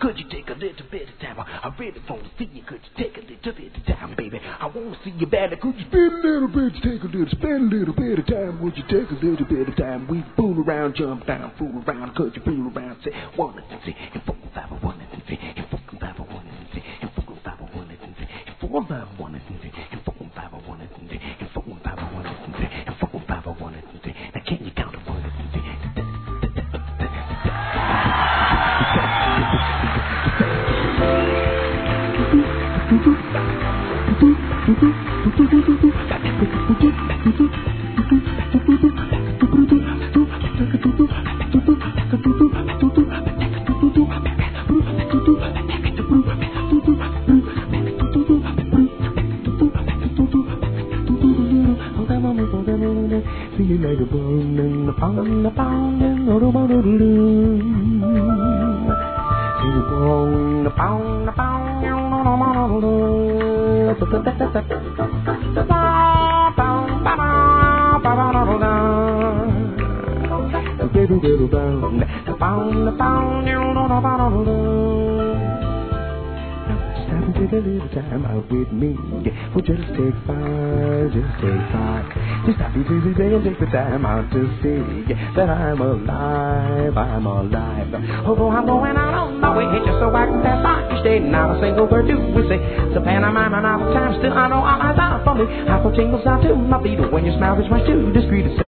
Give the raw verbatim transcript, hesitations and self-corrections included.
Could you take a little bit of time? I really want to see you. Could you take a little bit of time, baby? I want to see you better. Could you spend a little bit, take a little, spend a little bit of time? Would you take a little bit of time? We fool around, jump down, fool around. Could you fool around? Say one and see, and four five one and see, and four five one and see, and four five one and see, and four five one and see, and four five one and see, and four five one and see, and four five one and see. Now can you count to one and see? See you later, boom, the pound, the pound, and the pound, see you boom, the pound, the pound, take a little time out with me. Well, just take five, just take five. Just stop you busy day and take the time out to see that I'm alive, I'm alive. Although I'm going out on my way just so I can pass by each day. Not a single word do we say. It's a pantomime and all the time. Still I know all eyes are for me. I put tingles out to my feet when your smile is much too discreet.